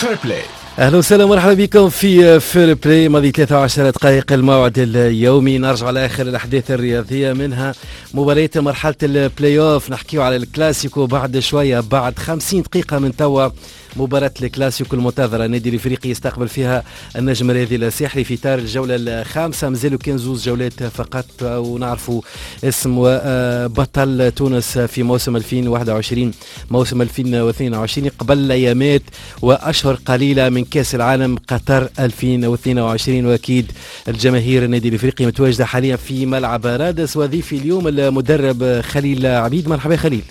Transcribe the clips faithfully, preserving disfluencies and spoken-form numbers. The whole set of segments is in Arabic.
فير بلاي. اهلا وسهلا ومرحبا بكم في فير بلاي. ماضي ثلاثة وعشرة دقائق الموعد اليومي، نرجع على اخر الاحداث الرياضيه، منها مباريات مرحله البلاي اوف. نحكيو على الكلاسيكو بعد شويه، بعد خمسين دقيقه من توا مباراة الكلاسيكو المنتظرة. النادي الافريقي يستقبل فيها النجم الرياضي الساحلي في اطار الجولة الخامسة. مازالوا كان زوز جولات فقط ونعرفوا اسم بطل تونس في موسم ألفين وواحد وعشرين موسم ألفين واثنين وعشرين قبل ايامات واشهر قليلة من كاس العالم قطر ألفين واثنين وعشرين. واكيد الجماهير النادي الافريقي متواجدة حاليا في ملعب رادس. وضيفي اليوم المدرب خليل عبيد. مرحبا خليل.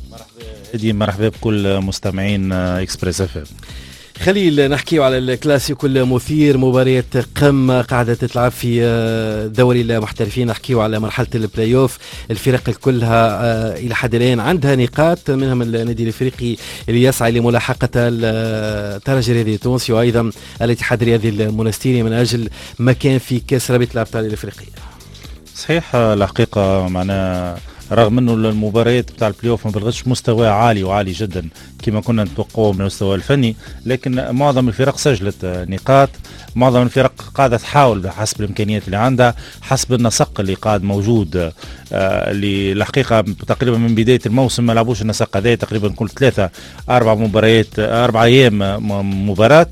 هدي مرحبا بكل مستمعين اكسبريس اف ام. خليل، نحكيو على الكلاسيكو المثير، مباريات قمة قاعدة تتلعب في دوري المحترفين. نحكيو على مرحلة البلاي اوف. الفرق كلها إلى حد الآن عندها نقاط، منهم النادي الافريقي اللي يسعى لملاحقة الترجي الرياضي التونسي وأيضا الاتحاد الرياضي المونستيري من أجل مكان في كأس رابطة الأبطال الافريقية. صحيح، الحقيقة معنا رغم انه المباريات بتاع البلاي اوف ما بلغتش مستوى عالي وعالي جدا كما كنا نتوقعه من المستوى الفني، لكن معظم الفرق سجلت نقاط. معظم الفرق قاعده تحاول بحسب الامكانيات اللي عندها، حسب النسق اللي قاعد موجود. آه اللي الحقيقه تقريبا من بدايه الموسم ما لعبوش النسق هذا، تقريبا كل ثلاثه اربع مباريات اربع ايام مباراه.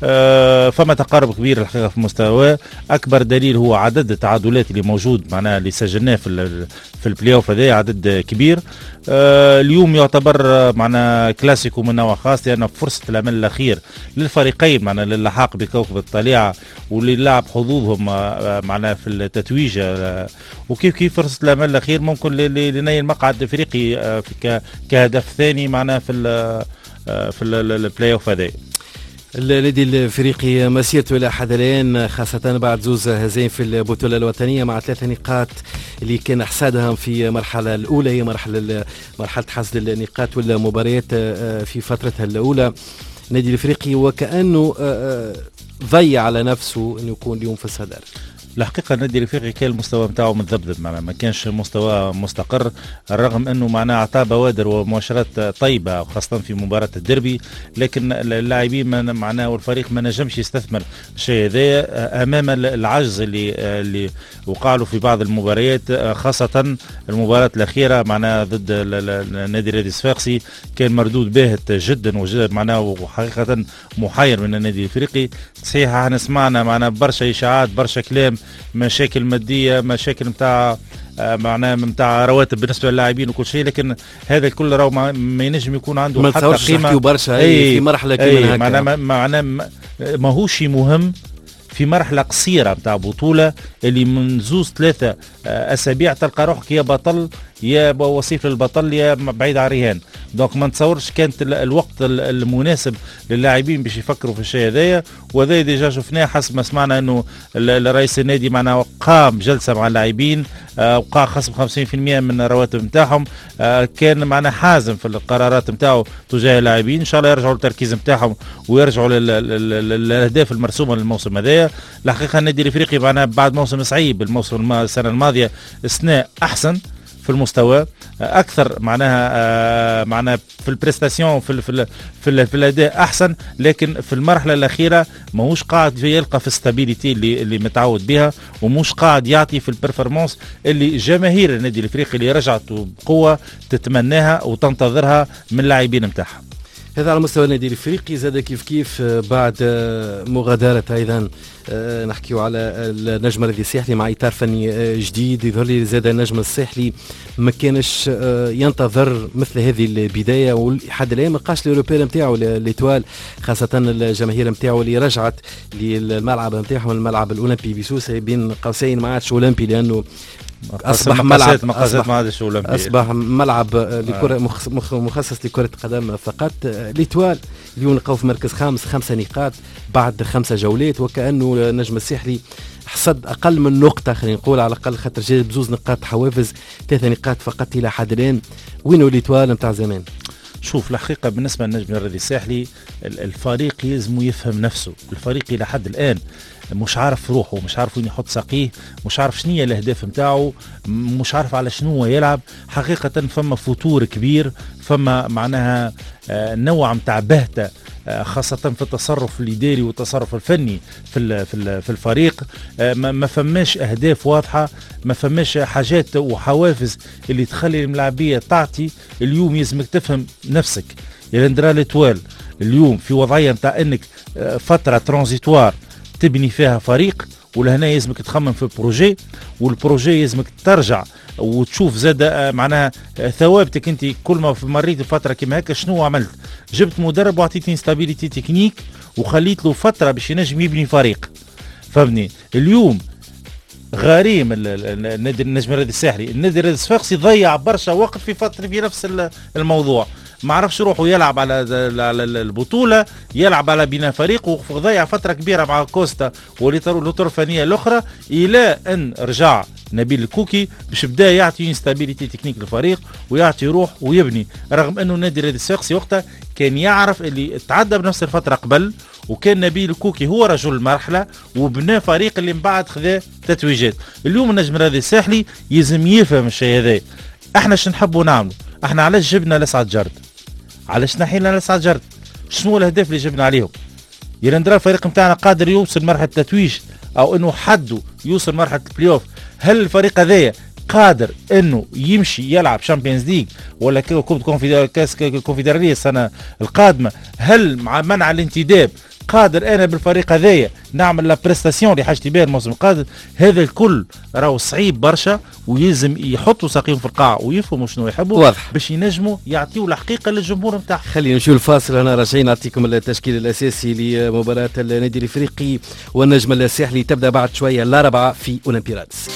آه فما تقارب كبير الحقيقه في مستوى. اكبر دليل هو عدد التعادلات اللي موجود معناها اللي سجلناه في في البلاي اوف هذا، عدد كبير. آه اليوم يعتبر معنا كلاسيكو من نوع خاص، لان فرصه الامل الاخير للفريقين معنا للحاق بكوكب الطليعه وللعب حظوظهم آه معنا في التتويج. آه وكيف كيف فرصه الامل الاخير ممكن لنيل مقعد افريقي آه كهدف ثاني معنا في آه في البلاي اوف هذا. النادي الافريقي مسيرته الى حد الان، خاصه بعد زوز هزائم في البطوله الوطنيه مع ثلاثه نقاط اللي كان حصادها في المرحله الاولى، هي مرحله مرحله حصد النقاط والمباريات في فترتها الاولى. النادي الافريقي وكانه ضيع على نفسه انه يكون اليوم في الصدر. الحقيقه النادي الافريقي كان المستوى نتاعو متذبذب، معناها ما كانش مستوى مستقر، رغم انه معناها اعطى بوادر ومؤشرات طيبه خاصه في مباراه الديربي، لكن اللاعبين معناها والفريق ما نجمش يستثمر الشيء هذا امام العجز اللي اللي وقع له في بعض المباريات، خاصه المباراه الاخيره معناها ضد النادي الرياضي الصفاقسي. كان مردود باهت جدا وجد معناها وحقيقه محير من النادي الافريقي. صحيح احنا سمعنا معناها برشا اشاعات، برشا كلام، مشاكل ماديه، مشاكل نتاع معناه نتاع رواتب بالنسبه للاعبين وكل شيء، لكن هذا الكل راهو ما ينجم يكون عنده حتى قيمه برشا أي في مرحله كيما هكا. معناه معناه ماهوش مهم في مرحله قصيره نتاع بطوله اللي من زوز ثلاثه اسابيع تلقى روحك يا بطل يا وصيف للبطل يا بعيد عن رهان. دونك ما نتصورش كانت الوقت المناسب للاعبين باش يفكروا في الشيء هذايا، وهذا ديجا شفناه حسب ما سمعنا انه الرئيس النادي معنا قام جلسه مع اللاعبين وقع خصم خمسين بالمئة من الرواتب نتاعهم. كان معنا حازم في القرارات نتاعو تجاه اللاعبين. ان شاء الله يرجعوا للتركيز نتاعهم ويرجعوا للاهداف المرسومه للموسم هذايا. الحقيقه النادي الافريقي معنا بعد موسم صعيب الموسم السنه الماضيه استثناء احسن في المستوى اكثر معناها آه معناها في البريستاسيون في ال في ال في, ال في الاداء احسن، لكن في المرحله الاخيره ماهوش قاعد يلقى في الستابيليتي اللي اللي متعود بها، ومش قاعد يعطي في البرفورمانس اللي جماهير النادي الافريقي اللي رجعت بقوه تتمناها وتنتظرها من اللاعبين نتاعها. هذا على مستوى النادي الافريقي. زاد كيف كيف بعد مغادره ايضا نحكيو على النجم الرياضي الساحلي مع اطار فني جديد. يظهر لي زاد النجم الساحلي ما كانش ينتظر مثل هذه البدايه، ولحد الان ما لقاش الاوروبير نتاعو ليتوال، خاصه الجماهير نتاعو اللي رجعت للملعب نتاعهم الملعب الاولمبي بسوسه، بين قوسين ما عادش اولمبي لانه اصبح ملعب مقاسات ما عادش اولمبي، اصبح ملعب لكره مخصص لكره قدم فقط. ليتوال اليوم لقاو في مركز خامس خمسه نقاط بعد خمسه جولات، وكانه النجم الساحلي حصد اقل من نقطه خلينا نقول على الاقل، خاطر جاي بزوز نقاط حوافز، ثلاثه نقاط فقط الى حد الان. وينو ليتوال نتاع زمان؟ شوف الحقيقة بالنسبة للنجم الرياضي الساحلي الفريق يلزم يفهم نفسه. الفريق إلى حد الآن مش عارف روحه، مش عارف وين يحط ساقيه، مش عارف شنية الاهداف نتاعو، مش عارف على شنو يلعب. حقيقة فما فتور كبير، فما معناها نوع متاع بهتة خاصة في التصرف الإداري والتصرف الفني في في الفريق. ما فماش أهداف واضحة، ما فماش حاجات وحوافز اللي تخلي الملاعبية تعطي. اليوم يلزمك تفهم نفسك يا اندرا ليتوال اليوم في وضعية متاع انك فترة ترانزيتوار تبني فيها فريق، ولهنا يلزمك تخمم في بروجي، والبروجي يلزمك ترجع وتشوف زاد معناها ثوابتك. انت كل ما مريت فتره كما هكا شنو عملت؟ جبت مدرب وعطيتني ستابيليتي تكنيك وخليت له فتره باش ينجم يبني فريق، فهمني. اليوم غريم النادي النجم الرياضي الساحلي، النادي الرياضي الصفاقسي ضيع برشا وقت في فتره في نفس الموضوع، ما عرفش روحه يلعب على البطوله، يلعب على بناء فريق، وضيع فتره كبيره مع كوستا والاطر الفنيه الاخرى، الى ان رجع نبيل الكوكي باش بدا يعطي انستابيليتي تكنيك للفريق ويعطي روح ويبني. رغم انه النادي الرياضي الصفاقسي وقتها كان يعرف اللي تعدى بنفس الفتره قبل، وكان نبيل الكوكي هو رجل المرحله وبنى فريق اللي من بعد خذا تتويجات. اليوم النجم الرياضي الساحلي يلزم يفهم الشيء هذا. احنا شنو نحبوا نعملوا؟ احنا علاش جبنا لسعد جرد؟ علاش نحينا لسعد جرد؟ شنو الاهداف اللي جبنا عليهم؟ يرندرا الفريق نتاعنا قادر يوصل مرحله التتويج او انه حده يوصل مرحله البلاي اوف؟ هل الفريق هذايا قادر انه يمشي يلعب شامبيونز ليج ولا كوب كاس الكونفدراليه السنه القادمه؟ هل مع منع الانتداب قادر انا بالفريق هذايا نعمل لا بريستاسيون اللي حاجتي بها الموسم القادم؟ هذا الكل راهو صعيب برشا، ويلزم يحطوا ساقيهم في القاع ويفهموا شنو يحبوا واضح باش ينجموا يعطيوا الحقيقه للجمهور نتاعهم. خلينا نمشيو الفاصل، انا راجعين نعطيكم التشكيل الاساسي لمباراه النادي الافريقي والنجم الساحلي، تبدا بعد شويه الاربعاء في اولمبي رادس.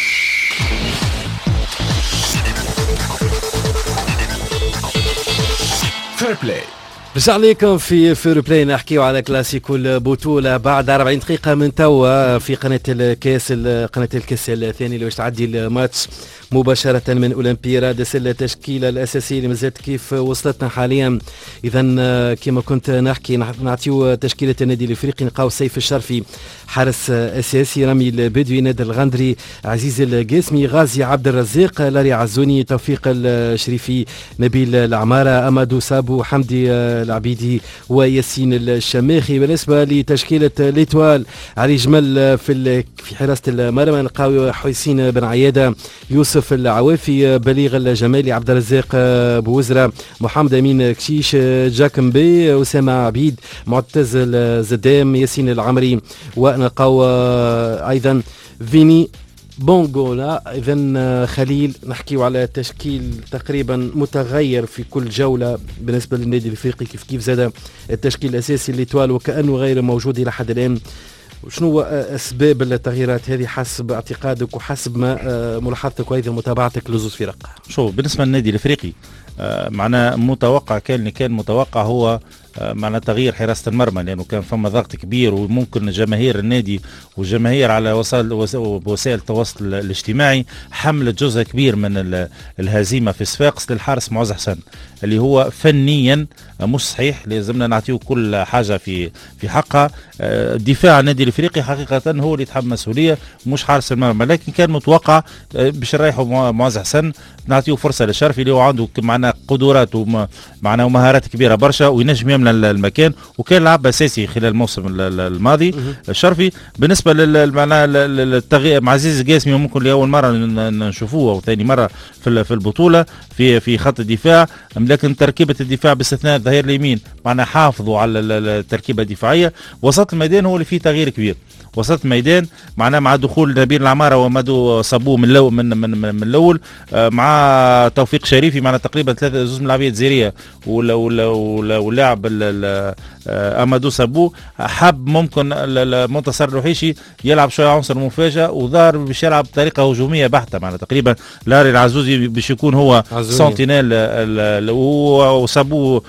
فير بلاي. رجع عليكم في فير بلاي، نحكيو على كلاسيكو البطوله بعد أربعين دقيقه من توا في قناه الكاس قناه الكاس الثاني اللي باش تعدي الماتش مباشره من اولمبي رادس. التشكيله الاساسيه اللي مازالت كيف وصلتنا حاليا. اذا كما كنت نحكي نعطيو تشكيله النادي الافريقي. نلقاو سيف الشرفي حارس اساسي، رامي البدوي، نادر الغندري، عزيز القاسمي، غازي عبد الرزاق، لاري عزوني، توفيق الشريفي، نبيل العماره، امادو سابو، حمدي العبيدي وياسين الشماخي. بالنسبه لتشكيله ليتوال، علي جمل في في حراسه المرمى، نلقاو حسين بن عياده، يوسف العوافي، بليغ الجمالي، عبد الرزاق بوزره، محمد امين كشيش، جاكمبي، اسامه عبيد، معتز الزدام، ياسين العمري، ونلقاو ايضا فيني بونغولا. اذا خليل نحكيو على تشكيل تقريبا متغير في كل جوله بالنسبه للنادي الافريقي، كيف كيف زاد التشكيل الاساسي ليتوال وكانه غير موجود الى حد الان. شنو اسباب التغييرات هذه حسب اعتقادك وحسب ما ملاحظتك وايضا متابعتك لزوز فرق؟ شوف بالنسبه للنادي الافريقي معناه متوقع، كان اللي كان متوقع هو معنى تغيير حراسة المرمى، لأنه كان فما ضغط كبير، وممكن جماهير النادي والجماهير على وسائل وسائل التواصل الاجتماعي حملت جزء كبير من الهزيمة في صفاقس للحارس معز حسن، اللي هو فنيا مش صحيح. لازمنا نعطيه كل حاجة في في حقها. دفاع النادي الافريقي حقيقة هو اللي يتحمل مسؤولية مش حارس المرمى، لكن كان متوقع باش نريحوا معز حسن، نعطيه فرصة للشرفي اللي هو عنده معنا قدرات ومعنا ومهارات كبيرة برشا وينجم يملى المكان، وكان لعب اساسي خلال الموسم الماضي الشرفي. بالنسبه للتغيير مع عزيز القاسمي ممكن لاول مره نشوفوه او ثاني مره في في البطوله في في خط الدفاع، لكن تركيبه الدفاع باستثناء الظهير اليمين معنا حافظوا على التركيبه الدفاعيه. وسط الميدان هو اللي فيه تغيير كبير، وسط الميدان معناه مع دخول نبيل العماره ومادو صابو من لو من من, من, من الاول، مع توفيق شريفي معنا تقريبا ثلاثه زوج من لاعبيه جزيريه واللاعب امادو صابو. حب ممكن المنتصر الوحيشي يلعب شويه عنصر مفاجئ وظهر باش يلعب بطريقه هجوميه بحته، معنا تقريبا لاري العزوزي باش يكون هو سنتينيل وصابو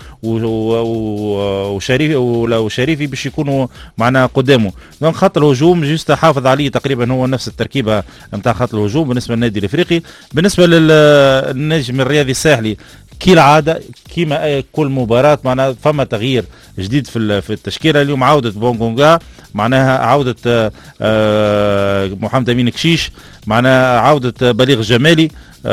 وشريفي وشريفي باش يكونوا معنا قدامه. دونك خط الهجوم جوست حافظ عليه تقريبا هو نفس التركيبه نتاع خط الهجوم بالنسبه للنادي الافريقي. بالنسبه للنجم الرياضي الساحلي كي العاده كيما كل مباراه معناها فما تغيير جديد في في التشكيله. اليوم عوده بونغونغا، معناها عوده محمد امين كشيش، معناها عوده بليغ جمالي،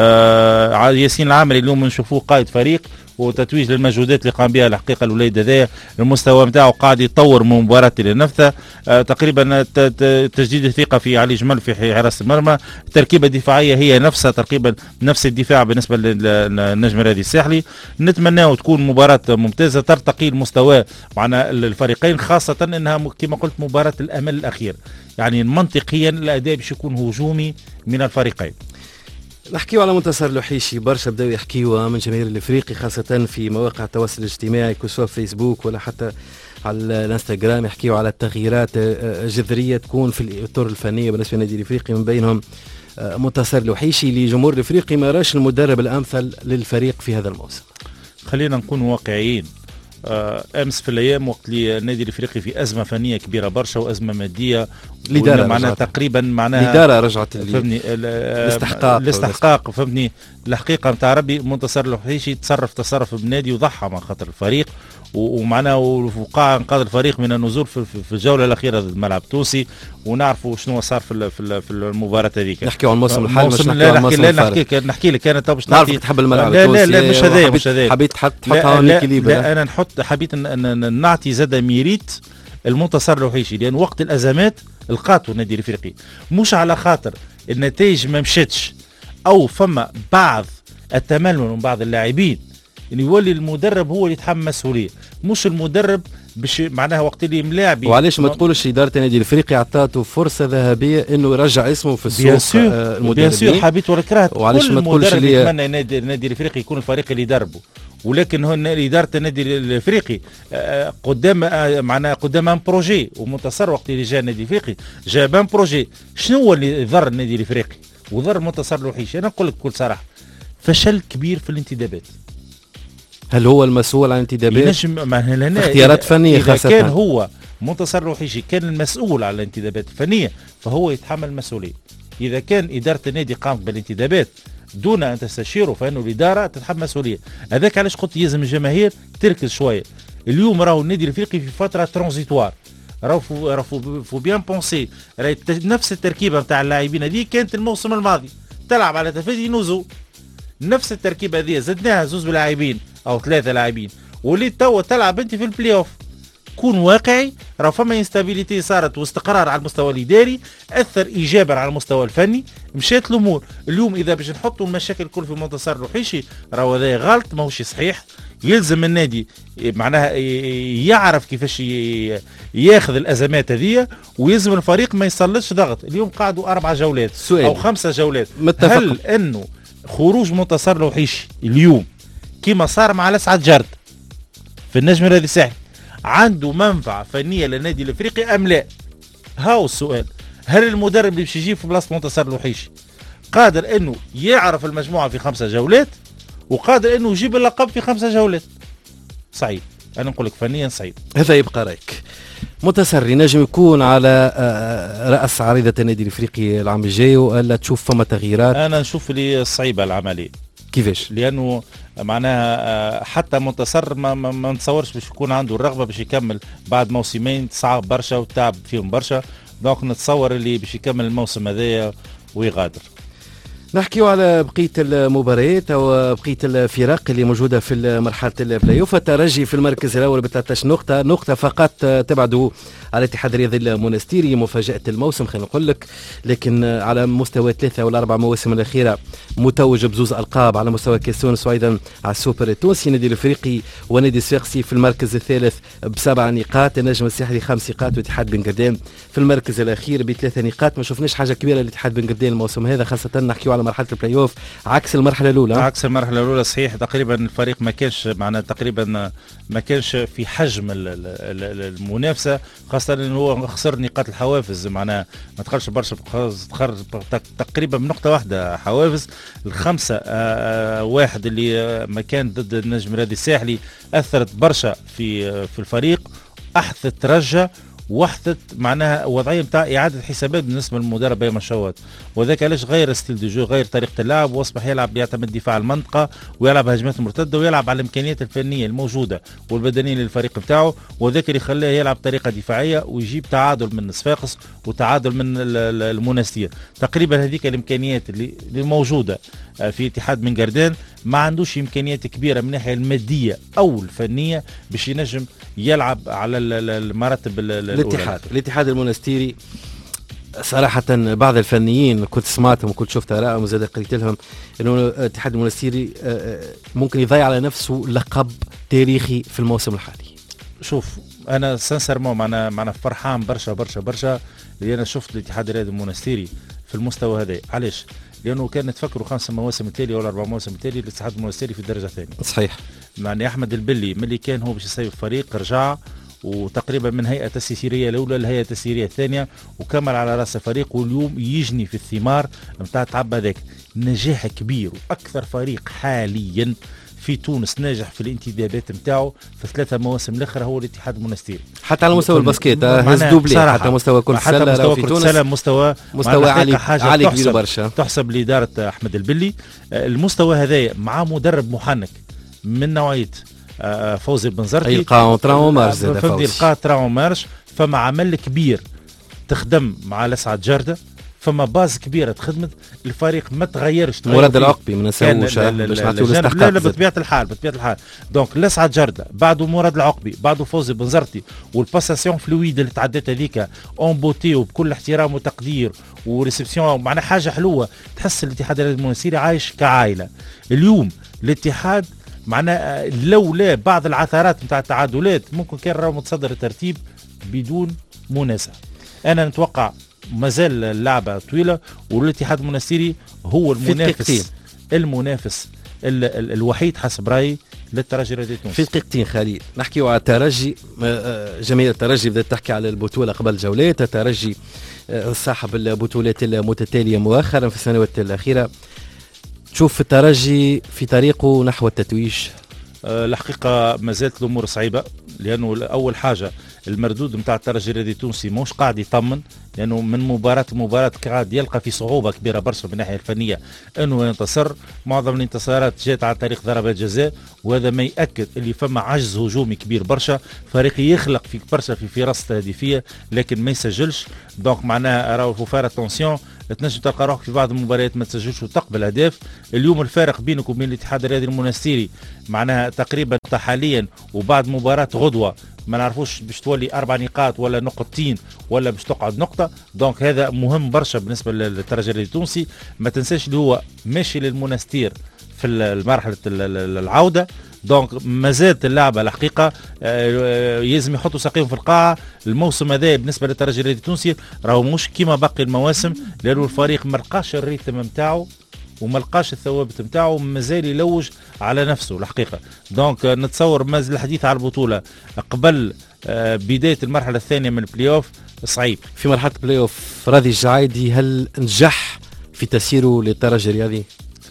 ياسين العامري اليوم نشوفوه قائد فريق وتتويج للمجهودات اللي قام بها الحقيقه الوليد هذايا. المستوى نتاعو قاعد يتطور من مباراه الى نفسها. آه تقريبا تجديد الثقه في علي جمل في حراسه المرمى. التركيبه الدفاعيه هي نفسها تقريبا نفس الدفاع بالنسبه للنجم الرياضي الساحلي. نتمناو تكون مباراه ممتازه ترتقي المستوى معنا الفريقين، خاصه انها كما قلت مباراه الامل الاخير، يعني منطقيا الاداء باش يكون هجومي من الفريقين. نحكيو على منتصر لوحيشي، برشا بداو يحكيوا من جماهير الافريقي خاصه في مواقع التواصل الاجتماعي كسوا فيسبوك ولا حتى على الانستغرام، يحكيوا على التغييرات جذريه تكون في الاطر الفنيه بالنسبه للنادي الافريقي، من بينهم منتصر لوحيشي اللي جمهور الافريقي ما راش المدرب الامثل للفريق في هذا الموسم. خلينا نكون واقعيين. امس في الايام وقت اللي النادي الافريقي في ازمه فنيه كبيره برشا وازمه ماديه، الاداره معناها تقريبا معناها الاداره رجعت فهمني الاستحقاق الاستحقاق فهمني الحقيقه نتاع ربي. منتصر لوحيشي تصرف تصرف بالنادي وضحى مع خاطر الفريق، ومعناه وقع انقاذ الفريق من النزول في, في الجوله الاخيره ضد الملعب التونسي، ونعرفوا شنو صار في في المباراه هذيك. نحكيو على الموسم الحالي مش نحكي على الموسم الفارغ. نحكي نحكي لك انا تو باش نعرفك تحب الملعب لا لا لا مش هذايا مش هذايا حبيت تحطها لا, لا, لا انا نحط حبيت نعطي زاد ميريت المنتصر لوحيشي، لان وقت الازمات لقاتو النادي الافريقي، مش على خاطر النتائج ما مشاتش او فما بعض التململ من بعض اللاعبين يعني يولي المدرب هو اللي يتحمل مسؤوليه، مش المدرب باش معناها وقت اللي ملاعبي. وعلاش ما تقولش اداره النادي الافريقي عطاته فرصه ذهبيه انه يرجع اسمه في السوق آه المدربين؟ بيان سور حبيت ولا كرهت. وعلاش ما تقولش اللي يتمنى النادي, النادي الافريقي يكون الفريق اللي يدربه، ولكن هو اداره النادي الافريقي آه قدام آه معناها قدام ان بروجي، ومنتصر وقت اللي جاء النادي الافريقي جاب ان بروجي. شنو هو اللي ضر النادي الافريقي وضر منتصر لوحيشي؟ انا نقول لك بكل صراحه فشل كبير في الانتدابات. هل هو المسؤول عن الانتدابات؟ اختيارات فنيه خاصة. إذا كان هو منتصر لوحيشي كان المسؤول على الانتدابات الفنية فهو يتحمل المسؤولية. إذا كان إدارة النادي قامت بالانتدابات دون أن تستشيره فإنه الإدارة تتحمل مسؤولية. هذاك علاش قلت يلزم الجماهير تركز شوية. اليوم راهو النادي الافريقي في فترة ترانزيتوار، راهو راهو فو بيان بونسي، نفس التركيبة نتاع اللاعبين هذه كانت الموسم الماضي تلعب على تفادي نزول. نفس التركيبة هذه زدناها زوز لاعبين او ثلاثه لاعبين واللي توا تلعب انت في البلاي اوف. كون واقعي، راه فما انستابيليتي صارت واستقرار على المستوى الاداري اثر ايجابا على المستوى الفني، مشات الامور. اليوم اذا باش نحطوا المشاكل الكل في منتصر لوحيشي راهو هذا غلط ماهوش صحيح. يلزم النادي معناها يعرف كيفاش ياخذ الازمات هذه، ويلزم الفريق ما يسلطش ضغط. اليوم قعدوا اربع جولات سؤال. او خمسه جولات متفق. هل انه خروج منتصر لوحيشي اليوم كما صار مع الاسعد جرد في النجم الرياضي الساحلي عنده منفعه فنيه للنادي الافريقي ام لا؟ هاو السؤال. هل المدرب اللي باش يجيب في بلاصه منتصر لوحيشي قادر انه يعرف المجموعه في خمسه جولات وقادر انه يجيب اللقب في خمسه جولات؟ صعيب، انا نقول لك فنيا صعيب. هذا يبقى رايك. منتصر ينجم يكون على راس عريضه النادي الافريقي العام الجاي ولا تشوف فما تغييرات؟ انا نشوف اللي صعيبه العمليه. كيفاش؟ لانه معناها حتى منتصر ما, ما, ما نتصورش باش يكون عنده الرغبه باش يكمل بعد موسمين صعب برشا وتعب فيهم برشا، دونك نتصور اللي باش يكمل الموسم هذايا ويغادر. نحكيو على بقية المباريات أو بقية الفرق اللي موجودة في مرحلة البلاي اوف. الترجي في المركز الأول ب ثلاثة عشر نقطة، نقطة فقط تبعدوا على الاتحاد الرياضي المونستيري، مفاجأة الموسم خلينا نقول لك، لكن على مستوى ثلاثة ولا أربع مواسم الأخيرة متوج بزوز ألقاب على مستوى كاس تونس وأيضا على السوبر التونسي. نادي الأفريقي ونادي الصفاقسي في المركز الثالث بسبع نقاط، النجم الساحلي خمس نقاط، والاتحاد بن قردان في المركز الأخير بثلاث نقاط. ما شفناش حاجة كبيرة للاتحاد بن قردان الموسم هذا، خاصة نحكيو على مرحلة البلاي اوف عكس المرحله الاولى. عكس المرحله الاولى صحيح، تقريبا الفريق ما كانش معنا تقريبا ما كانش في حجم المنافسه، خاصه انه هو خسر نقاط الحوافز، معناها ما دخلش برشا، خرج تقريبا بنقطه واحده حوافز. الخمسه آه واحد اللي ما كان ضد النجم الرياضي الساحلي اثرت برشا في في الفريق، احدث ترجى وحدت معناها وضعيه نتاع اعاده حسابات بالنسبه للمدرب ايمن شوات، وذاك علاش غير ستيل دي جو، غير طريقه اللعب، واصبح يلعب يعتمد دفاع المنطقه ويلعب هجمات مرتده ويلعب على الامكانيات الفنيه الموجوده والبدنيه للفريق نتاعو، وذاك اللي خلاه يلعب طريقه دفاعيه ويجيب تعادل من صفاقس وتعادل من المنستير. تقريبا هذيك الامكانيات اللي موجوده في اتحاد من قردان، ما عندوش امكانيات كبيره من الناحيه الماديه او الفنيه باش ينجم يلعب على المراتب الاتحاد الاتحاد المونستيري. صراحة بعض الفنيين كنت سمعتهم وكنت شفت آرائهم وزاد قريت لهم انه الاتحاد المونستيري ممكن يضيع على نفسه لقب تاريخي في الموسم الحالي. شوف انا سانسيرمون معنا معنا فرحان برشا برشا برشا اللي انا شفت الاتحاد الرياضي المونستيري في المستوى هذا. علاش؟ لانه كان نتفكروا خمسه مواسم التاليه ولا اربع مواسم التاليه الاتحاد المونستيري في الدرجه الثانيه. صحيح. يعني احمد البلي ملي كان هو باش يسيب فريق رجع وتقريبا من هيئه التسييريه الاولى للهيئه التسييريه الثانيه وكمل على راس الفريق، واليوم يجني في الثمار نتاع التعب هذاك. نجاح كبير واكثر فريق حاليا في تونس ناجح في الانتدابات نتاعو في ثلاثه مواسم الاخرى هو الاتحاد المونستيري. حتى على مستوى الباسكيت هز دوبلي، حتى مستوى كرة السله مستوى كرة السله مستوى مستوى عالي عالي كبير برشا. تحسب لاداره احمد البلي. المستوى هذايا مع مدرب محنك من نوعيه فوزي البنزرتي يلقاو تراون مارش زاد فوزي يلقى تراون مارش. فما عمل كبير تخدم مع لسعد جردة، فما باز كبيره تخدمت الفريق ما تغيرش. مراد العقبي ما نساووش باش نعطيو الاستحقاق. لا لا بطبيعه الحال بطبيعه الحال. دونك لسعد جردة بعده مراد العقبي بعده فوزي بنزرتي، والباساسيون فلويد اللي تعدت هذيك اون بوتي وبكل احترام وتقدير وريسبسيون، معناها حاجه حلوه. تحس الاتحاد المونستيري عايش كعائله. اليوم الاتحاد معناها لولا بعض العثرات نتاع التعادلات ممكن كان راهو متصدر الترتيب بدون منازع. انا نتوقع مازال اللعبه طويله والاتحاد المونستيري هو المنافس المنافس ال ال الوحيد حسب رايي للترجي الرياضي التونسي. في دقيقتين خليل نحكيو على الترجي. جماهير الترجي بدات تحكي على البطوله قبل جولات. الترجي صاحب البطولات المتتاليه مؤخرا في السنوات الاخيره. تشوف الترجي في طريقه نحو التتويج؟ أه الحقيقه ما زالت الامور صعيبه، لانه اول حاجه المردود نتاع الترجي الرياضي التونسي مش قاعد يطمن، لانه من مباراه لمباراه قاعد يلقى في صعوبه كبيره برشا من الناحيه الفنيه انه ينتصر. معظم الانتصارات جات على طريق ضربات جزاء، وهذا ما ياكد اللي فما عجز هجومي كبير برشا. فريق يخلق في برشا في فرص تهديفيه لكن ما يسجلش. دونك معناها راهو فوفار اتونسيون تنجم تلقى روحك في بعض المباريات ما تسجلش وتقبل اهداف. اليوم الفارق بينك وبين الاتحاد الرياضي المونستيري معناها تقريبا حاليا، وبعد مباراه غدوه ما نعرفوش باش تولي اربع نقاط ولا نقطتين ولا باش تقعد نقطه. دونك هذا مهم برشا بالنسبه للترجي الرياضي التونسي. ما تنساش اللي هو ماشي للمونستير في المرحله العوده. دونك مازالت اللعبه الحقيقه يلزم يحطوا ساقيهم في القاعه. الموسم هذا بالنسبه للترجي الرياضي التونسي راهو مش كيما باقي المواسم، لانه الفريق ما لقاش الريتم نتاعو وما لقاش الثوابت نتاعو، مازال يلوج على نفسه الحقيقه. دونك نتصور مازال الحديث على البطوله قبل بدايه المرحله الثانيه من البلاي اوف صعيب. في مرحله البلاي اوف راضي الجعايدي هل نجح في تسييره للترجي الرياضي؟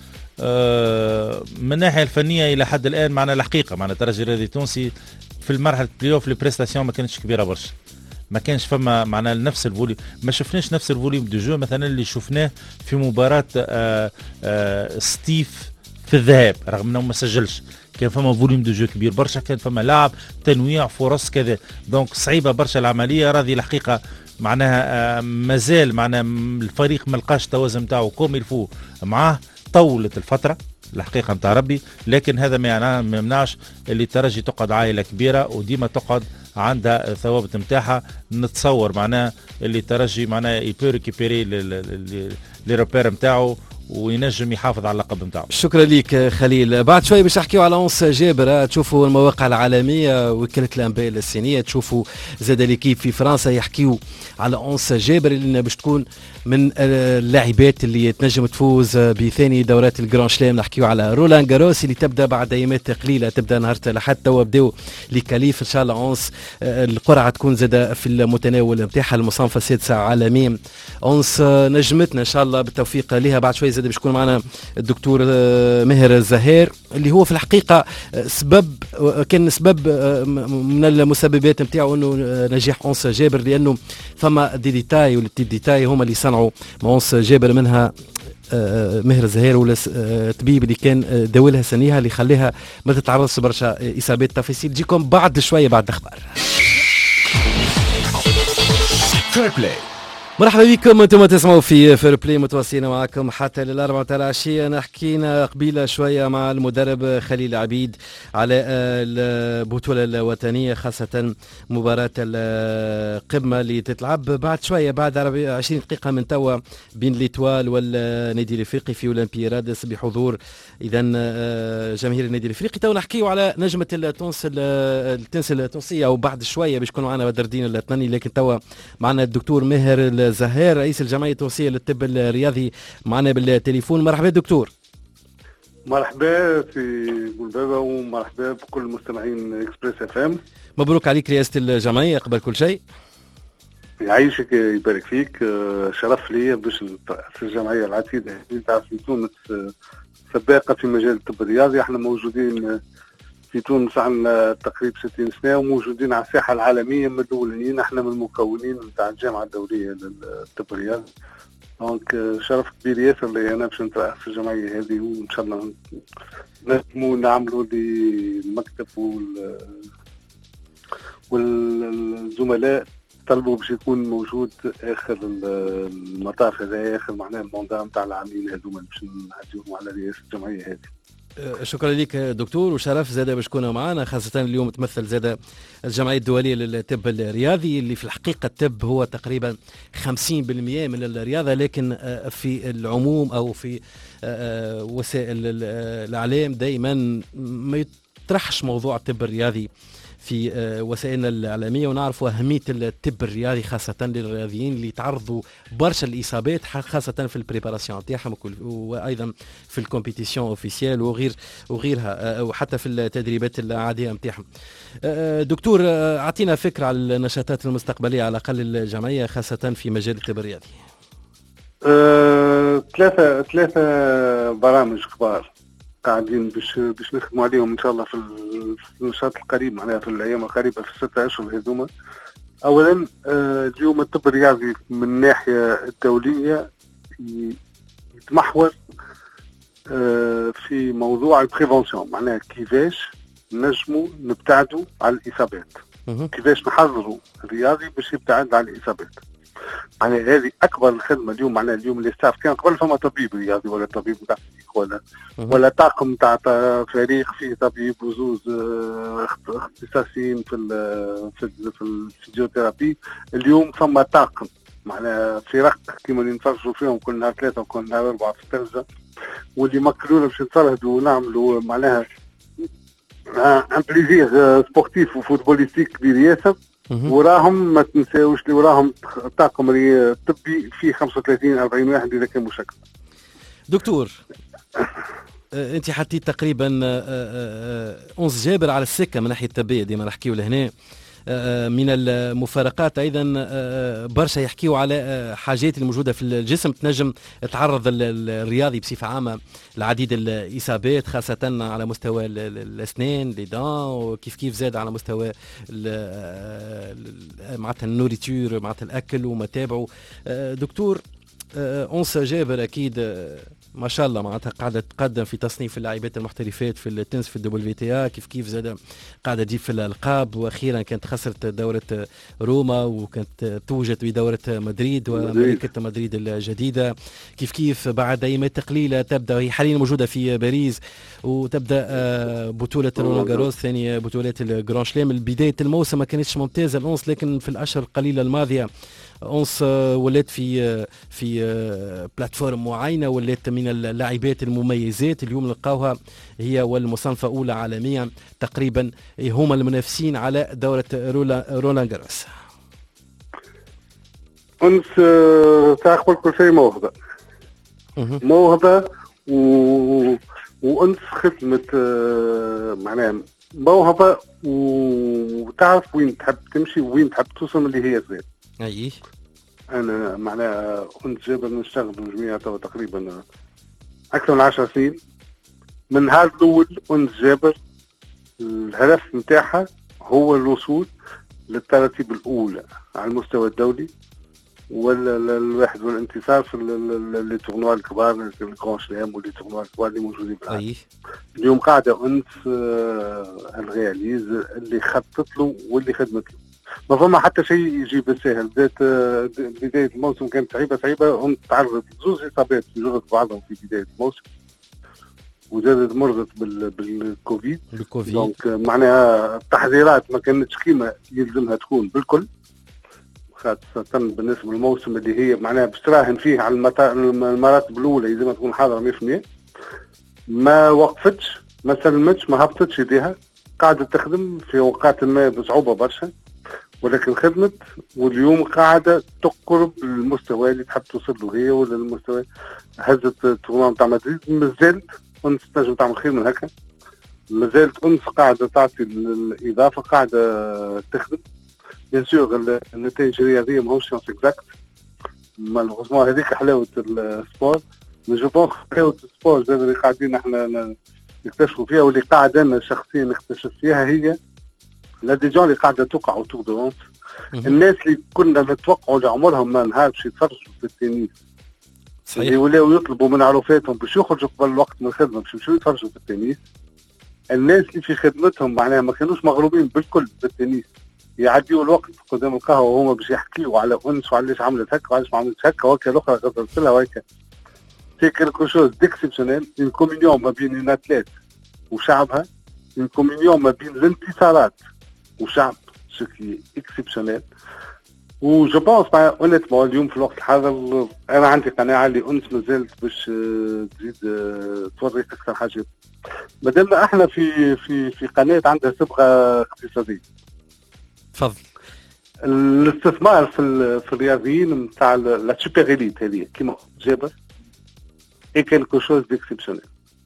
أه من الناحيه الفنيه الى حد الان معنا الحقيقه معنا الترجي الرياضي التونسي في المرحله البلاي اوف البريستاسيون ما كانتش كبيره برشا، ما كانش فما معنا نفس الفوليوم، ما شفناش نفس الفوليوم دو جو مثلا اللي شفناه في مباراه آآ آآ ستيف في الذهاب، رغم انه ما سجلش. كان فما فوليوم دو جو كبير برشا، كان فما لعب تنويع فرص كذا. دونك صعيبه برشا العمليه. راضي الحقيقه معناها مازال معناها الفريق ما لقاش التوازن نتاعو كوم يلفو معاه. طولت الفتره الحقيقه نتاع ربي، لكن هذا ما يمنعش اللي الترجي تقعد عائله كبيره وديما تقعد عندها الثوابت نتاعها. نتصور معناه اللي الترجي معناه يبو ريكيبيري لي روبير نتاعو وينجم يحافظ على اللقب نتاعو. شكرا ليك خليل. بعد شوي باش نحكيو على أونس جابر. تشوفوا المواقع العالميه وكاله الانباء الصينيه، تشوفوا زاد ليكيب في فرنسا يحكيو على أونس جابر اللي باش تكون من اللاعبات اللي تنجم تفوز بثاني دورات الجران شلام. نحكيو على رولان جاروس اللي تبدا بعد ايامات قليله، تبدا نهار الاحد. توا بداو لي كاليف ان شاء الله. أونس القرعه تكون زاد في المتناول نتاعها، المصنفه السادسه عالميا. أونس نجمتنا ان شاء الله بالتوفيق لها. بعد شوي زاد باش يكون معنا الدكتور ماهر الزهير اللي هو في الحقيقه سبب كان سبب من المسببات نتاعو انه نجاح أونس جابر، لانه فما دي ديتاي والتي ديتاي هما اللي صنعوا أونس جابر، منها ماهر الزهير ولا الطبيب اللي كان داولها سنيها اللي خليها ما تتعرضش برشا اصابات. تفاصيل تجيكم بعد شويه بعد الاخبار. فير بلاي. مرحبا بكم، انتم تسمعوا في فير بلاي، متواصلين معكم حتى للأربعة تاع العشية. انا حكينا قبيله شويه مع المدرب خليل عبيد على البطوله الوطنيه، خاصه مباراه القمه اللي تتلعب بعد شويه بعد عشرين دقيقه من توا بين ليتوال والنادي الافريقي في اولمبي رادس بحضور اذا جماهير النادي الافريقي. تو نحكيو على نجمه التونس التنس التونسيه، وبعد شويه باش يكون معنا بدر الدين الثناني، لكن توا معنا الدكتور ماهر الزهير رئيس الجمعية التونسية للطب الرياضي معنا بالتليفون. مرحبا دكتور. مرحبا في بولبابا ومرحبا بكل مستمعين اكسبريس اف ام. مبروك عليك رئاسة الجمعية قبل كل شيء. يعيشك يبارك فيك، شرف لي باش في الجمعية العتيدة تعرف في تونس سباقة في مجال الطب الرياضي. احنا موجودين في تونس عندنا تقريبا ستين سنة وموجودين على الساحة العالمية من الأولين. احنا من المكونين نتاع الجامعة الدولية للطب الرياضي. دونك شرف كبير ياسر لي انا باش نترأس في الجمعية هذه، وان شاء الله نجموا نعملوا للمكتب وال والزملاء طلبوا باش يكون موجود اخر المطاف هذا، اخر معناه الموندام نتاع العامين هذوما باش نعديوهم على رئاسة الجمعية هذه. شكرا لك دكتور، وشرف زاد باش تكون معنا، خاصة اليوم تمثل زاد الجمعية الدولية للطب الرياضي اللي في الحقيقة الطب هو تقريبا خمسين بالمئة من الرياضة، لكن في العموم أو في وسائل الإعلام دائما ما يطرحش موضوع الطب الرياضي في وسائلنا الإعلامية، ونعرف أهمية الطب الرياضي خاصة للرياضيين اللي يتعرضوا برشا الإصابات خاصة في البريباراسيون تاعهم وأيضا في الكومبيتيسيون أوفيسيال وغير وغيرها وحتى في التدريبات العادية نتاعهم. دكتور أعطينا فكرة على النشاطات المستقبلية على الأقل الجمعية خاصة في مجال الطب الرياضي. أه، ثلاثة ثلاثة برامج كبار قاعدين باش باش نخدموا عليهم ان شاء الله في النشاط القريب، معناها في الايام القريبه في الستة اشهر هذوما. اولا آه اليوم الطب الرياضي من الناحيه الدوليه يتمحور آه في موضوع البريفونسيون، معناها كيفاش نجموا نبتعدوا على الاصابات، كيفاش نحضروا الرياضي باش يبتعد على الاصابات. يعني هذه اكبر الخدمه اليوم. معناها اليوم اللي ستاف كان قبل فما طبيب رياضي ولا طبيب نتاع ولا ولا طاقم نتاع فريق فيه طبيب وزوز اختصاصيين في ال في ال في الفيزيوثيرابي. اليوم فما طاقم معناها فرق كيما اللي نفرجوا فيهم كل نهار ثلاثه وكل نهار اربعه في التلفزه، واللي مكلونا باش نتفرهدوا ونعملوا معناها ان بليزير سبورتيف وفوتبوليستيك كبير ياسر. وراهم ما تنساوش اللي وراهم طاقم طبي فيه خمسة وثلاثين أربعين واحد اذا كان مشكل. دكتور انت حطيت تقريبا أونس جابر على السكه من ناحيه الطبيه، ديما نحكيو لهنا من المفارقات ايضا برشا يحكيوا على حاجات الموجوده في الجسم تنجم تعرض الرياضي بصفه عامه لعديد الاصابات، خاصه على مستوى الاسنان لي دان، وكيف كيف زاد على مستوى معناتها النوريتور معناتها الاكل وما تابعه. دكتور أونس جابر اكيد ما شاء الله معناتها قاعده تقدم في تصنيف اللاعبات المحترفات في التنس في الدبليو في تي، كيف كيف زاد قاعده تجيب في الالقاب، واخيرا كانت خسرت دوره روما وكانت توجت بدوره مدريد وملكه مدريد الجديده. كيف كيف بعد ايامات قليله تبدا، هي حاليا موجوده في باريس وتبدا بطوله رولان جاروس ثاني بطولات الجران شلام. بدايه الموسم ما كانتش ممتازه الأونس، لكن في الاشهر القليله الماضيه أونس ولات في في بلاتفورم معينه، ولات من اللاعبات المميزات. اليوم نلقاوها هي والمصنفه اولى عالميا تقريبا، هما المنافسين على دوره رولان جاروس. أونس تاخذ كل شيء موهبه موهبه و وأنس خدمت معناها موهبه وتعرف وين تحب تمشي وين تحب توصل اللي هي زين. اي انا معناها كنت جابر نشتغل بالجميع توا تقريبا اكثر من عشر سنين. من نهار الاول انس جابر الهدف نتاعها هو الوصول للترتيب الاولى على المستوى الدولي ولا الواحد والانتصار في اللي تورنوا الكبار الكرون شلام واللي تورنوا الكبار اللي موجودين في العالم. اليوم قاعده انس الرياليز اللي خطط له واللي خدمت له. ما فما حتى شيء يجي بالسهل. بدايه بدايه الموسم كانت صعيبه صعيبه انس تعرضت لزوج اصابات في جرة بعضهم في بدايه الموسم وزادت مرضت بالكوفيد. بالكوفيد دونك معناها التحضيرات ما كانتش كيما يلزمها تكون بالكل، خاصة بالنسبة للموسم اللي هي معناها باش تراهن فيه على المراتب الأولى يلزمها تكون حاضرة مية بالمية. ما وقفتش، ما سلمتش، ما هبطتش يديها، قاعدة تخدم في أوقات ما بصعوبة برشا ولكن خدمت، واليوم قاعدة تقرب المستوى اللي تحب توصل له هي ولا المستوى. هزت التورنوا نتاع مدريد، مازالت أنس تنجم تعمل خير من هكا، مازالت أنس قاعدة تعطي الإضافة، قاعدة تخدم. بيان سور النتائج الرياضية ماهوش سيونس اكزاكت، مالوغوزمون هذيك حلاوة السبور، مي جو بونس حلاوة السبور زاد اللي قاعدين احنا نكتشفوا فيها واللي قاعد أنا شخصيا نكتشف فيها هي لا دي جون اللي قاعدة توقع وتور دو أنس. الناس اللي كنا نتوقعوا لعمرهم ما نهار باش يتفرجوا في التنس صحيح اللي ولاو يطلبوا من عروفاتهم باش يخرجوا قبل الوقت من الخدمة باش يمشوا يتفرجوا في التنس. الناس اللي في خدمتهم معناها ما كانوش مغرومين بالكل بالتنس يعديوا الوقت قدام القهوه وهما باش يحكيوا على انس وعلاش عملت هكا وعلاش ما عملتش هكا وهكا الاخرى غدرت لها وهكا. سي كيلكو شوز ديكسيبسيونيل، اون كومينيون ما بين اون اتليت وشعبها، اون كومينيون ما بين الانتصارات وشعب، سو كي اكسيبسيونيل. و جو بونس اونيتمون اليوم في الوقت الحاضر انا عندي قناعه اللي انس مازالت باش تزيد توري اكثر حاجات. مادامنا احنا في في في قناه عندها صبغه اقتصاديه. تفضل. الاستثمار في في الرياضيين نتاع لا سوبر إليت هذه كيما جابر اي كالكو شوز ديكسيبسيونيل.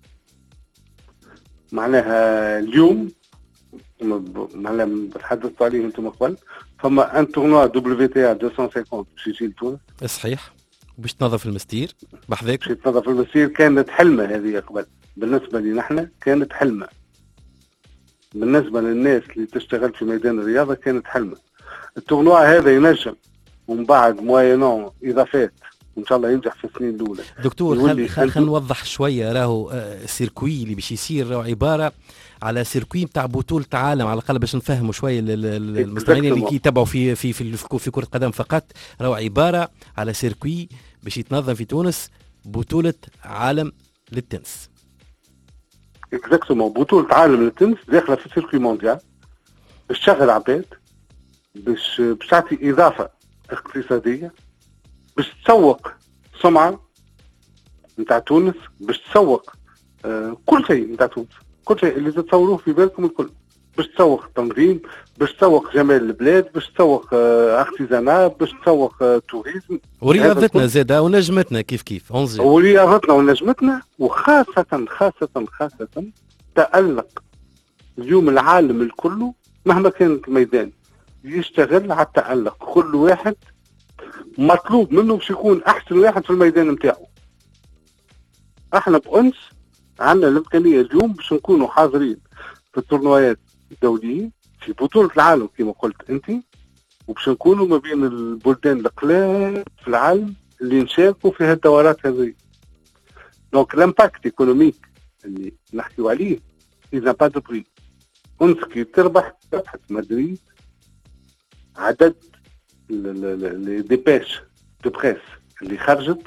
معناها اليوم معناها تحدثتوا عليه انتم قبل، فما ان تورنوا دبليو تي ا مئتين وخمسين باش يجي لتونس. صحيح. وباش تنظف المستير بحذاك. باش تنظف المستير، كانت حلمه هذه قبل بالنسبه لي نحن، كانت حلمه. بالنسبه للناس اللي تشتغل في ميدان الرياضه كانت حلمه. التورنوا هذا ينجم ومن بعد موينون اضافات وان شاء الله ينجح في السنين الاولى. دكتور خلينا خل خل نوضح شويه. راهو السيركوي اللي باش يصير راهو عباره على سيركوي نتاع بطوله عالم، على الاقل باش نفهموا شويه المستمعين اللي يتابعوا في في في في كره قدم فقط. راهو عباره على سيركوي باش يتنظم في تونس بطوله عالم للتنس. اكزاكتومون، بطوله عالم للتنس داخله في سيركوي مونديال باش تشغل عباد، باش باش تعطي اضافه اقتصاديه، باش تسوق سمعه نتاع تونس، باش تسوق آه كل شيء نتاع تونس، كل شيء اللي تتصوروه في بالكم الكل، باش تسوق التنظيم، باش تسوق جمال البلاد، باش تسوق آه ارتيزانات، باش تسوق آه توريزم ورياضتنا زاده ونجمتنا كيف كيف أنزل. ورياضتنا ونجمتنا وخاصه خاصه خاصه تألق اليوم العالم الكل مهما كان الميدان يشتغل على التألق. كل واحد مطلوب منه باش يكون احسن واحد في الميدان نتاعو. احنا بأنس عندنا الامكانيه اليوم باش نكونوا حاضرين في التورنوات الدوليين في بطوله العالم كما قلت انت، وباش نكونوا ما بين البلدان القلال في العالم اللي نشاركوا في هالدورات هذه. دونك الامباكت ايكونوميك اللي نحكيو عليه اذا با دو بري. انس كي تربح ربحت مدريد عدد لي ديباش دو بريس اللي خرجت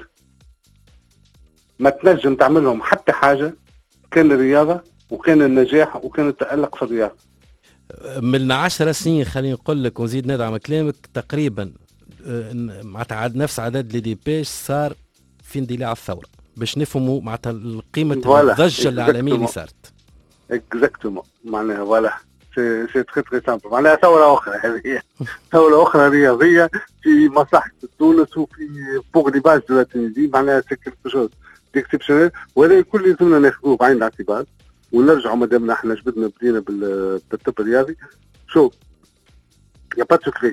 ما تنجم تعملهم حتى حاجه. كان الرياضه وكان النجاح وكان التألق في الرياضه. من عشر سنين خليني نقول لك ونزيد ندعم كلامك تقريبا معناتها نفس عدد لي ديباش صار في اندلاع الثوره باش نفهموا معناتها قيمه الضجه العالميه اللي صارت. اكزاكتومون معناها فوالا سي سي تري تري سامبل. معناها ثوره اخرى هذه، ثوره اخرى رياضيه في مصلحه تونس وفي بوغ لي باز دو لا تونيزي. معناها سي كيلكو شوز ديكسيبسيونيل، وهذا الكل لازمنا ناخذوه بعين الاعتبار ونرجعوا مادامنا احنا جبدنا بدينا بالطب الرياضي. شوف يا با سكري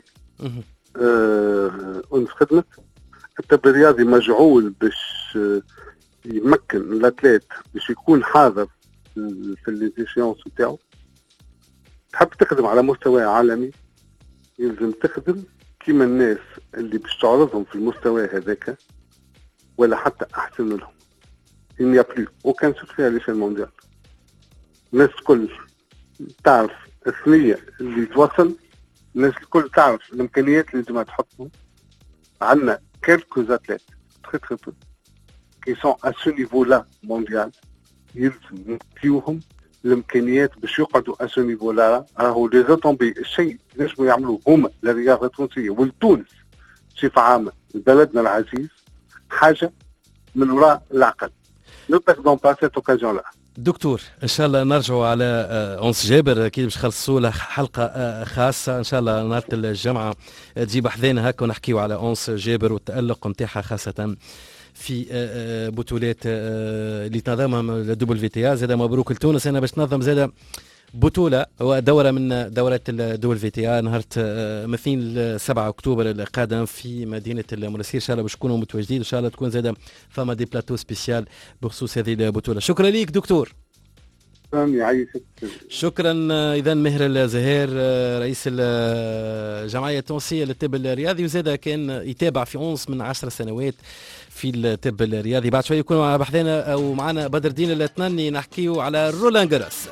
انس خدمت الطب الرياضي مجعول باش يمكن الاتليت باش يكون حاضر في الليزيشيونس نتاعو. تحب تخدم على مستوى عالمي يلزم تخدم كيما الناس اللي باش تعرضهم في المستوى هذاك ولا حتى احسن منهم. il n'y a plus aucun secret à l'échelle mondiale. الناس الكل تعرف الثنية اللي توصل، الناس الكل تعرف الامكانيات اللي لازم تحطهم. عندنا quelques athlètes très très peu qui sont à ce niveau-là mondial. يلزم نعطيوهم الامكانيات باش يقعدوا à ce niveau-là. راهو لي زوتومبي الشيء نجموا يعملوه هما للرياضة التونسية ولتونس بصفة عامة بلدنا العزيز حاجة من وراء العقل. Ne perdons pas cette occasion-là. دكتور ان شاء الله نرجعوا على أونس جابر، اكيد باش نخلصوا له حلقه خاصه ان شاء الله نهار الجمعه تجيب حذينا هكا ونحكيوا على أونس جابر والتالق نتاعها خاصه في بطولات اللي تنظمها الدبل في تي. زاد مبروك لتونس انا باش تنظم زاد بطولة ودورة من دورات الدول في تي نهار مثيل سبعة أكتوبر القادم في مدينة المنستير. إن شاء الله باش تكونوا متواجدين، إن شاء الله تكون زادة فما دي بلاتو سبيسيال بخصوص هذه البطولة. شكرا ليك دكتور. شكرا. إذا مهر الزهير رئيس الجمعية التونسية للطب الرياضي وزاد كان يتابع في أونس من عشر سنوات في الطب الرياضي. بعد شوي يكونوا مع بحثنا أو معنا بدر الدين الأتناني نحكيو على رولان جاروس.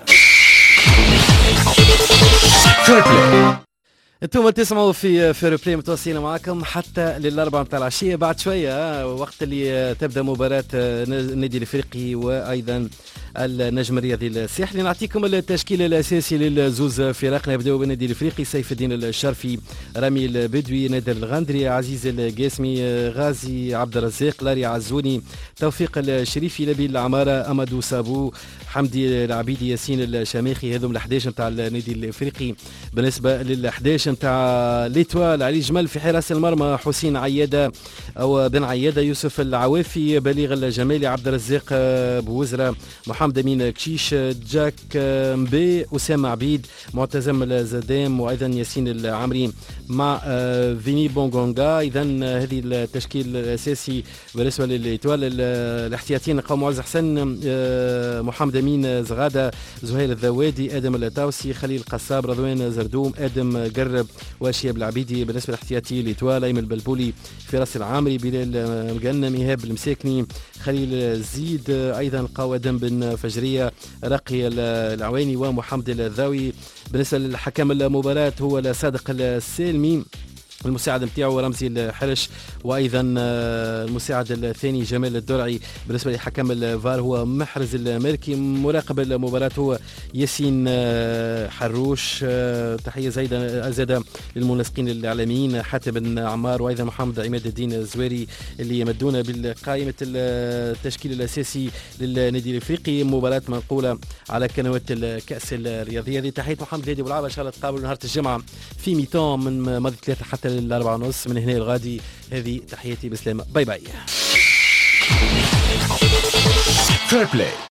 انتم تسمعوا في فير بلاي متواصلين معكم حتى للأربعة متاع العشية. بعد شوية وقت اللي تبدأ مباراة النادي الافريقي وأيضا النجم الرياضي الساحلي نعطيكم التشكيل الأساسي للزوز فرق. نبدأ بالنادي الافريقي: سيف الدين الشرفي، رامي البدوي، نادر الغندري، عزيز القاسمي، غازي عبد الرزاق، لاري عزوني، توفيق الشريفي، نبيل العمارة، أمادو سابو، حمدي العبيدي، ياسين الشامخي. هذوم الأحداش نتاع النادي الافريقي. بالنسبة للأحداش نتاع ليتوال: علي جمل في حراس المرمى، حسين عيادة أو بن عيادة، يوسف العوافي، بليغ الجمالي، عبد الرزاق بوزرة، محمد أمين كشيش، جاك مبي، أسامة عبيد، معتزم الزدام وأيضا ياسين العمري مع فيني بونغونغا. إذا هذه التشكيل الأساسي بالنسبة للإيتوال. الاحتياطيين قام معز حسن، محمد أمين زغادة، زهير الذوادي، آدم التاوسي، خليل قصاب، رضوان زردوم، آدم قرب وشياب العبيدي. بالنسبة للاحتياطي الإيتوال: أيمن البلبولي، فراس العامري، بلال مقنم، إيهاب المساكني، خليل الزيد، أيضا قوادم بن فجرية، رقي العويني ومحمد الذاوي. بالنسبة للحكم المباراة هو صادق السالمي، المساعد نتاعو رمزي الحرش، وايضا المساعد الثاني جمال الدرعي. بالنسبه لحكم الفار هو محرز المالكي. مراقب المباراه هو ياسين حروش. تحيه زايده زاده للمنسقين الاعلاميين حاتم بن عمار وايضا محمد عماد الدين الزويري اللي يمدونا بالقائمه التشكيل الاساسي للنادي الافريقي. مباراه منقوله على قنوات الكاس الرياضيه. هذه تحيه محمد هادي بولعابه. ان شاء الله تقابلوا نهار الجمعه في ميتون من ماضي ثلاثه حتى الأربعة ونص من هنا الغادي. هذه تحياتي بسلامة. باي باي.